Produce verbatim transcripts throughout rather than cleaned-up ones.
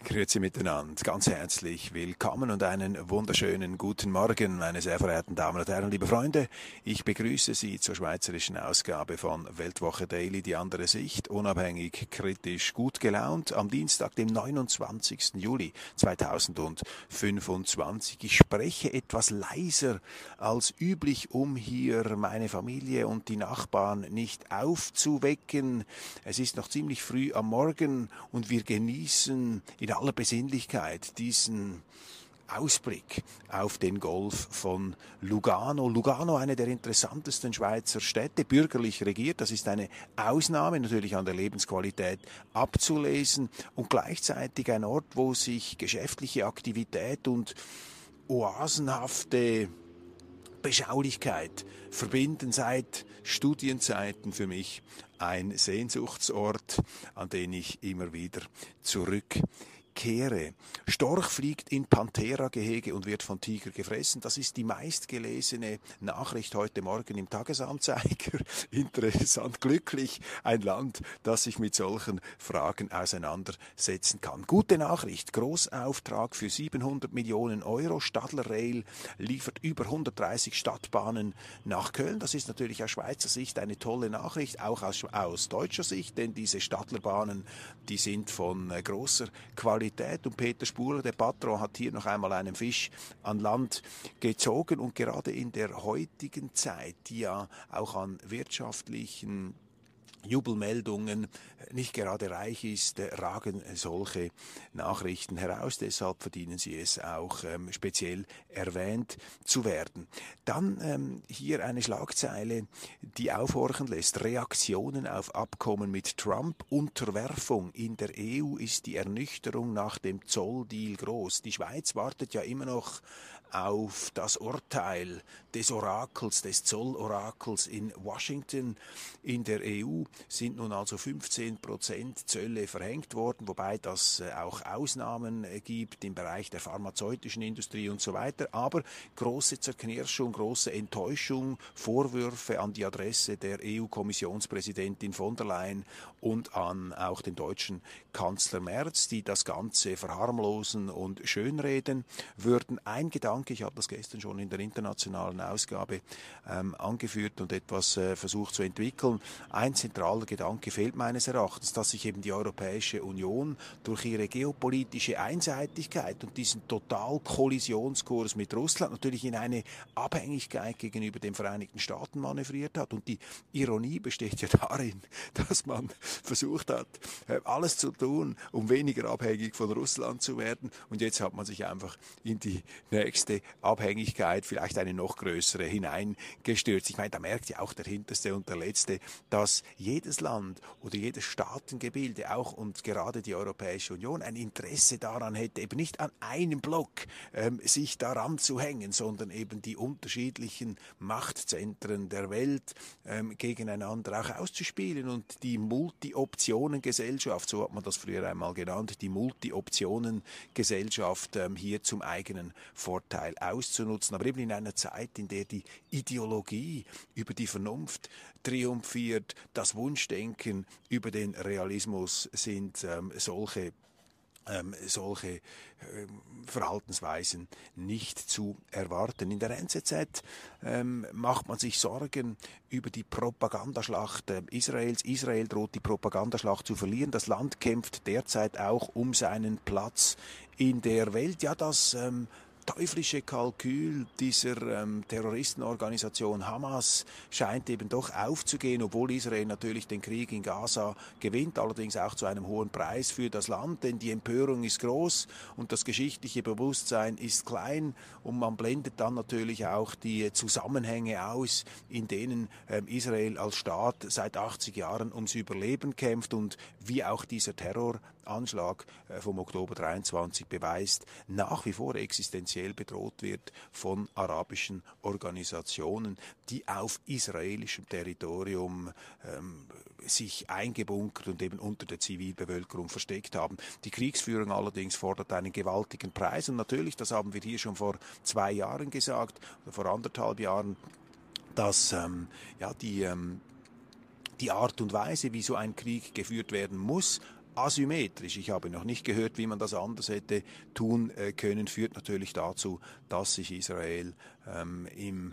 Grüezi miteinander, ganz herzlich willkommen und einen wunderschönen guten Morgen, meine sehr verehrten Damen und Herren, liebe Freunde. Ich begrüße Sie zur schweizerischen Ausgabe von Weltwoche Daily, die andere Sicht, unabhängig, kritisch, gut gelaunt, am Dienstag, dem neunundzwanzigsten Juli zweitausendfünfundzwanzig. Ich spreche etwas leiser als üblich, um hier meine Familie und die Nachbarn nicht aufzuwecken. Es ist noch ziemlich früh am Morgen und wir genießen in aller Besinnlichkeit diesen Ausblick auf den Golf von Lugano. Lugano, eine der interessantesten Schweizer Städte, bürgerlich regiert. Das ist eine Ausnahme, natürlich an der Lebensqualität abzulesen und gleichzeitig ein Ort, wo sich geschäftliche Aktivität und oasenhafte Beschaulichkeit verbinden, seit Studienzeiten für mich ein Sehnsuchtsort, an den ich immer wieder zurückkehre. Storch fliegt in Panthera-Gehege und wird von Tiger gefressen. Das ist die meistgelesene Nachricht heute Morgen im Tagesanzeiger. Interessant, glücklich, ein Land, das sich mit solchen Fragen auseinandersetzen kann. Gute Nachricht, Großauftrag für siebenhundert Millionen Euro. Stadler Rail liefert über hundertdreißig Stadtbahnen nach Köln. Das ist natürlich aus Schweizer Sicht eine tolle Nachricht, auch aus, aus deutscher Sicht, denn diese Stadlerbahnen, die sind von äh, großer Qualität. Und Peter Spuhler, der Patron, hat hier noch einmal einen Fisch an Land gezogen. Und gerade in der heutigen Zeit, die ja auch an wirtschaftlichen Jubelmeldungen nicht gerade reich ist, ragen solche Nachrichten heraus. Deshalb verdienen sie es auch, ähm, speziell erwähnt zu werden. Dann ähm, hier eine Schlagzeile, die aufhorchen lässt. Reaktionen auf Abkommen mit Trump. Unterwerfung in der E U ist die Ernüchterung nach dem Zolldeal groß. Die Schweiz wartet ja immer noch auf das Urteil des Orakels, des Zollorakels in Washington. In der E U sind nun also fünfzehn Prozent Zölle verhängt worden, wobei das auch Ausnahmen gibt im Bereich der pharmazeutischen Industrie und so weiter. Aber große Zerknirschung, große Enttäuschung, Vorwürfe an die Adresse der E U-Kommissionspräsidentin von der Leyen und an auch den deutschen Kanzler Merz, die das Ganze verharmlosen und schönreden würden. Ein Gedanke, ich habe das gestern schon in der internationalen Ausgabe ähm, angeführt und etwas äh, versucht zu entwickeln. Ein zentraler Gedanke fehlt meines Erachtens, dass sich eben die Europäische Union durch ihre geopolitische Einseitigkeit und diesen Totalkollisionskurs mit Russland natürlich in eine Abhängigkeit gegenüber den Vereinigten Staaten manövriert hat. Und die Ironie besteht ja darin, dass man versucht hat, alles zu tun, um weniger abhängig von Russland zu werden. Und jetzt hat man sich einfach in die nächste Abhängigkeit, vielleicht eine noch größere, hineingestürzt. Ich meine, da merkt ja auch der Hinterste und der Letzte, dass jedes Land oder jedes Staatengebilde, auch und gerade die Europäische Union, ein Interesse daran hätte, eben nicht an einem Block ähm, sich daran zu hängen, sondern eben die unterschiedlichen Machtzentren der Welt ähm, gegeneinander auch auszuspielen und die Multi-Optionen-Gesellschaft, so hat man das früher einmal genannt, die Multi-Optionen-Gesellschaft ähm, hier zum eigenen Vorteil auszunutzen, aber eben in einer Zeit, in der die Ideologie über die Vernunft triumphiert, das Wunschdenken über den Realismus sind ähm, solche Ähm, solche äh, Verhaltensweisen nicht zu erwarten. In der N Z Z ähm, macht man sich Sorgen über die Propagandaschlacht äh, Israels. Israel droht die Propagandaschlacht zu verlieren. Das Land kämpft derzeit auch um seinen Platz in der Welt. Ja, das ähm, teuflische Kalkül dieser ähm, Terroristenorganisation Hamas scheint eben doch aufzugehen, obwohl Israel natürlich den Krieg in Gaza gewinnt, allerdings auch zu einem hohen Preis für das Land, denn die Empörung ist groß und das geschichtliche Bewusstsein ist klein und man blendet dann natürlich auch die Zusammenhänge aus, in denen ähm, Israel als Staat seit achtzig Jahren ums Überleben kämpft und wie auch dieser Terroranschlag äh, vom Oktober dreiundzwanzig beweist, nach wie vor existenziell bedroht wird von arabischen Organisationen, die auf israelischem Territorium ähm, sich eingebunkert und eben unter der Zivilbevölkerung versteckt haben. Die Kriegsführung allerdings fordert einen gewaltigen Preis und natürlich, das haben wir hier schon vor zwei Jahren gesagt, oder vor anderthalb Jahren, dass ähm, ja, die, ähm, die Art und Weise, wie so ein Krieg geführt werden muss, asymmetrisch, ich habe noch nicht gehört, wie man das anders hätte tun äh, können, führt natürlich dazu, dass sich Israel ähm, im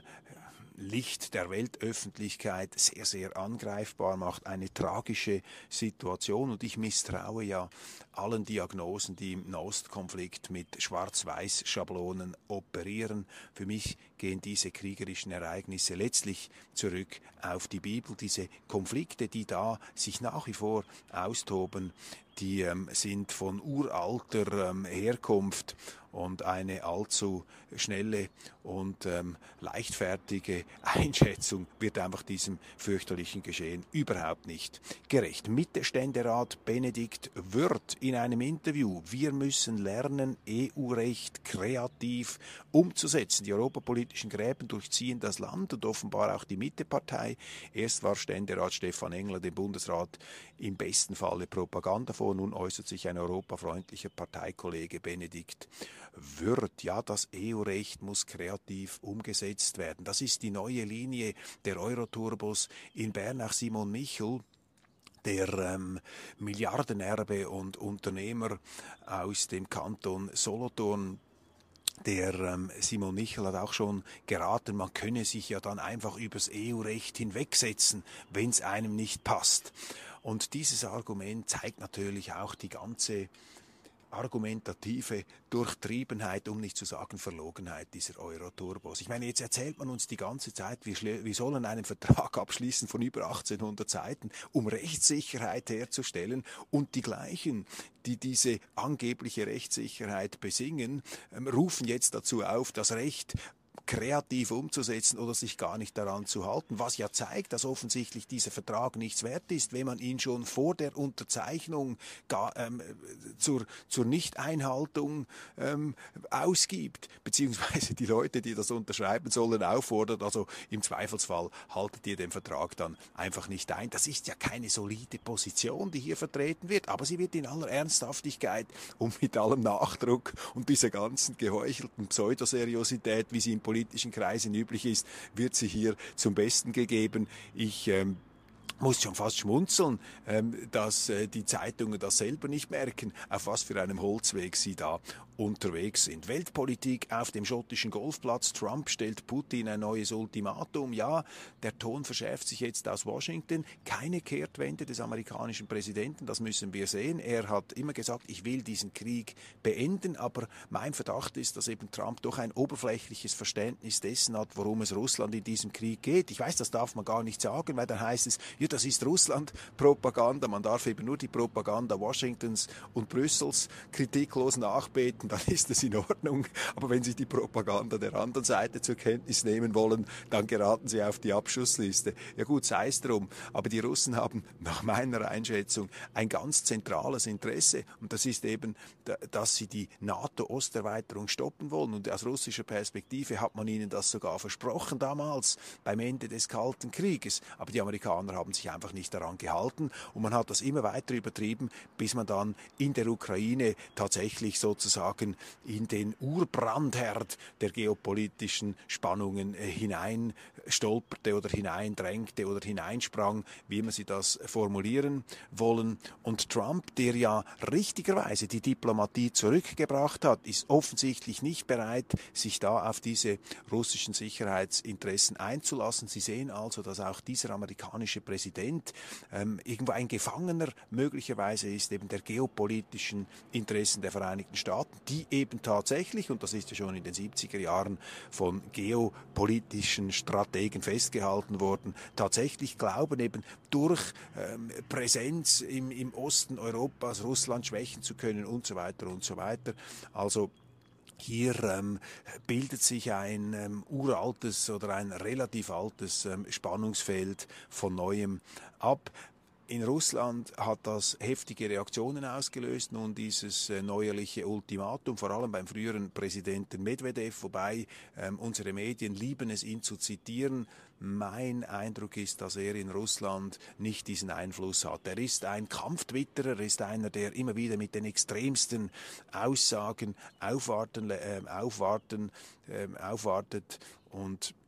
Licht der Weltöffentlichkeit sehr, sehr angreifbar macht. Eine tragische Situation, und ich misstraue ja allen Diagnosen, die im Nahostkonflikt mit Schwarz-Weiß-Schablonen operieren. Für mich gehen diese kriegerischen Ereignisse letztlich zurück auf die Bibel. Diese Konflikte, die da sich nach wie vor austoben, die ähm, sind von uralter ähm, Herkunft, und eine allzu schnelle und ähm, leichtfertige Einschätzung wird einfach diesem fürchterlichen Geschehen überhaupt nicht gerecht. Mittelständerat Benedikt Würth in einem Interview: Wir müssen lernen, E U-Recht kreativ umzusetzen. Die europapolitischen Gräben durchziehen das Land und offenbar auch die Mittepartei. Erst war Ständerat Stefan Engler dem Bundesrat im besten Falle Propaganda vor, nun äußert sich ein europafreundlicher Parteikollege Benedikt Würth. Ja, das E U-Recht muss kreativ umgesetzt werden. Das ist die neue Linie der Euroturbos in Bern. Auch Simon Michel, der ähm, Milliardenerbe und Unternehmer aus dem Kanton Solothurn, der ähm, Simon Michel hat auch schon geraten, man könne sich ja dann einfach übers E U-Recht hinwegsetzen, wenn es einem nicht passt. Und dieses Argument zeigt natürlich auch die ganze argumentative Durchtriebenheit, um nicht zu sagen Verlogenheit dieser Euroturbos. Ich meine, jetzt erzählt man uns die ganze Zeit, wir, wir sollen einen Vertrag abschließen von über achtzehnhundert Seiten, um Rechtssicherheit herzustellen, und die gleichen, die diese angebliche Rechtssicherheit besingen, ähm, rufen jetzt dazu auf, das Recht kreativ umzusetzen oder sich gar nicht daran zu halten, was ja zeigt, dass offensichtlich dieser Vertrag nichts wert ist, wenn man ihn schon vor der Unterzeichnung gar, ähm, zur, zur Nichteinhaltung ähm, ausgibt, beziehungsweise die Leute, die das unterschreiben sollen, auffordert. Also im Zweifelsfall haltet ihr den Vertrag dann einfach nicht ein. Das ist ja keine solide Position, die hier vertreten wird, aber sie wird in aller Ernsthaftigkeit und mit allem Nachdruck und dieser ganzen geheuchelten Pseudoseriosität, wie sie in politischen Kreisen üblich ist, wird sie hier zum Besten gegeben. Ich ähm, muss schon fast schmunzeln, ähm, dass äh, die Zeitungen das selber nicht merken, auf was für einem Holzweg sie da unterwegs sind. Weltpolitik auf dem schottischen Golfplatz. Trump stellt Putin ein neues Ultimatum. Ja, der Ton verschärft sich jetzt aus Washington. Keine Kehrtwende des amerikanischen Präsidenten, das müssen wir sehen. Er hat immer gesagt, ich will diesen Krieg beenden, aber mein Verdacht ist, dass eben Trump doch ein oberflächliches Verständnis dessen hat, worum es Russland in diesem Krieg geht. Ich weiß, das darf man gar nicht sagen, weil dann heißt es, ja, das ist Russland-Propaganda. Man darf eben nur die Propaganda Washingtons und Brüssels kritiklos nachbeten, dann ist es in Ordnung. Aber wenn Sie die Propaganda der anderen Seite zur Kenntnis nehmen wollen, dann geraten Sie auf die Abschussliste. Ja gut, sei es drum. Aber die Russen haben nach meiner Einschätzung ein ganz zentrales Interesse. Und das ist eben, dass sie die NATO-Osterweiterung stoppen wollen. Und aus russischer Perspektive hat man ihnen das sogar versprochen damals, beim Ende des Kalten Krieges. Aber die Amerikaner haben sich einfach nicht daran gehalten. Und man hat das immer weiter übertrieben, bis man dann in der Ukraine tatsächlich sozusagen in den Urbrandherd der geopolitischen Spannungen äh, hineinstolperte oder hineindrängte oder hineinsprang, wie immer Sie das formulieren wollen. Und Trump, der ja richtigerweise die Diplomatie zurückgebracht hat, ist offensichtlich nicht bereit, sich da auf diese russischen Sicherheitsinteressen einzulassen. Sie sehen also, dass auch dieser amerikanische Präsident ähm, irgendwo ein Gefangener möglicherweise ist, eben der geopolitischen Interessen der Vereinigten Staaten, die eben tatsächlich, und das ist ja schon in den siebziger Jahren von geopolitischen Strategen festgehalten worden, tatsächlich glauben, eben durch ähm, Präsenz im, im Osten Europas Russland schwächen zu können und so weiter und so weiter. Also hier ähm, bildet sich ein ähm, uraltes oder ein relativ altes ähm, Spannungsfeld von Neuem ab. In Russland hat das heftige Reaktionen ausgelöst, nun dieses äh, neuerliche Ultimatum, vor allem beim früheren Präsidenten Medvedev, wobei ähm, unsere Medien lieben es, ihn zu zitieren. Mein Eindruck ist, dass er in Russland nicht diesen Einfluss hat. Er ist ein Kampftwitterer, er ist einer, der immer wieder mit den extremsten Aussagen aufwarten, äh, aufwarten, äh, aufwartet und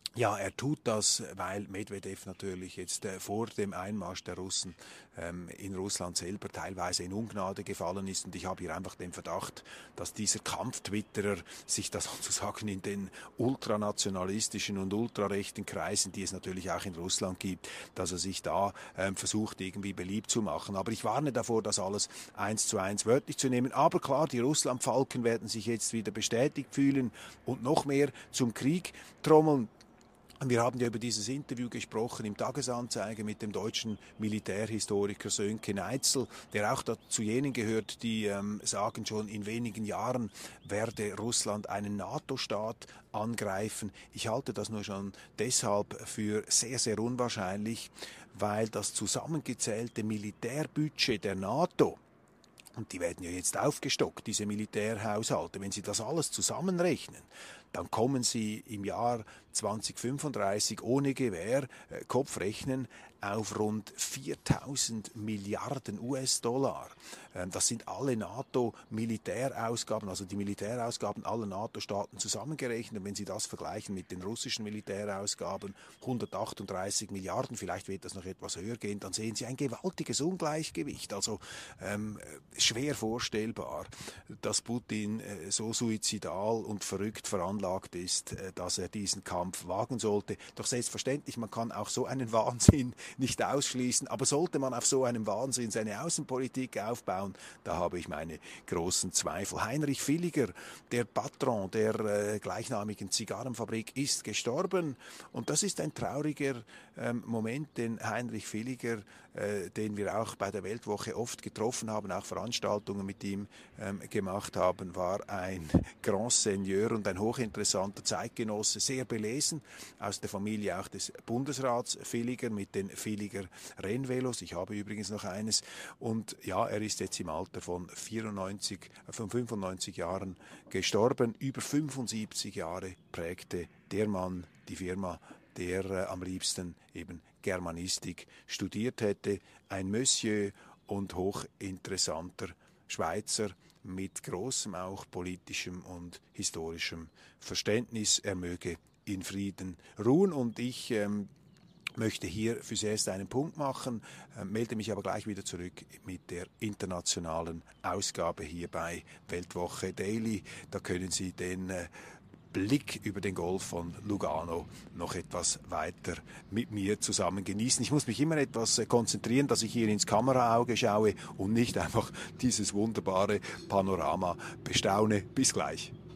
Ja, er tut das, weil Medvedev natürlich jetzt äh, vor dem Einmarsch der Russen ähm, in Russland selber teilweise in Ungnade gefallen ist. Und ich habe hier einfach den Verdacht, dass dieser Kampftwitterer sich das sozusagen in den ultranationalistischen und ultrarechten Kreisen, die es natürlich auch in Russland gibt, dass er sich da ähm, versucht, irgendwie beliebt zu machen. Aber ich warne davor, das alles eins zu eins wörtlich zu nehmen. Aber klar, die Russlandfalken werden sich jetzt wieder bestätigt fühlen und noch mehr zum Krieg trommeln. Wir haben ja über dieses Interview gesprochen im Tagesanzeiger mit dem deutschen Militärhistoriker Sönke Neitzel, der auch zu jenen gehört, die ähm, sagen, schon in wenigen Jahren werde Russland einen NATO-Staat angreifen. Ich halte das nur schon deshalb für sehr, sehr unwahrscheinlich, weil das zusammengezählte Militärbudget der NATO, und die werden ja jetzt aufgestockt, diese Militärhaushalte, wenn Sie das alles zusammenrechnen, dann kommen Sie im Jahr zweitausendfünfunddreißig ohne Gewähr, äh, Kopfrechnen, auf rund viertausend Milliarden U S-Dollar. Ähm, das sind alle NATO-Militärausgaben, also die Militärausgaben aller NATO-Staaten zusammengerechnet. Und wenn Sie das vergleichen mit den russischen Militärausgaben, hundertachtunddreißig Milliarden, vielleicht wird das noch etwas höher gehen, dann sehen Sie ein gewaltiges Ungleichgewicht. Also ähm, schwer vorstellbar, dass Putin äh, so suizidal und verrückt veranlagt ist, äh, dass er diesen Kampf wagen sollte. Doch selbstverständlich, man kann auch so einen Wahnsinn nicht ausschließen, aber sollte man auf so einem Wahnsinn seine Außenpolitik aufbauen, da habe ich meine großen Zweifel. Heinrich Villiger, der Patron der äh, gleichnamigen Zigarrenfabrik, ist gestorben und das ist ein trauriger ähm, Moment, denn Heinrich Villiger, äh, den wir auch bei der Weltwoche oft getroffen haben, auch Veranstaltungen mit ihm ähm, gemacht haben, war ein Grand Seigneur und ein hochinteressanter Zeitgenosse, sehr belesen, aus der Familie auch des Bundesrats Villiger mit den Villiger Rennvelos. Ich habe übrigens noch eines. Und ja, er ist jetzt im Alter von vierundneunzig, von fünfundneunzig Jahren gestorben. Über fünfundsiebzig Jahre prägte der Mann die Firma, der äh, am liebsten eben Germanistik studiert hätte. Ein Monsieur und hochinteressanter Schweizer mit großem auch politischem und historischem Verständnis. Er möge in Frieden ruhen und ich ähm, möchte hier fürs Erste einen Punkt machen, äh, melde mich aber gleich wieder zurück mit der internationalen Ausgabe hier bei Weltwoche Daily. Da können Sie den äh, Blick über den Golf von Lugano noch etwas weiter mit mir zusammen genießen. Ich muss mich immer etwas äh, konzentrieren, dass ich hier ins Kameraauge schaue und nicht einfach dieses wunderbare Panorama bestaune. Bis gleich.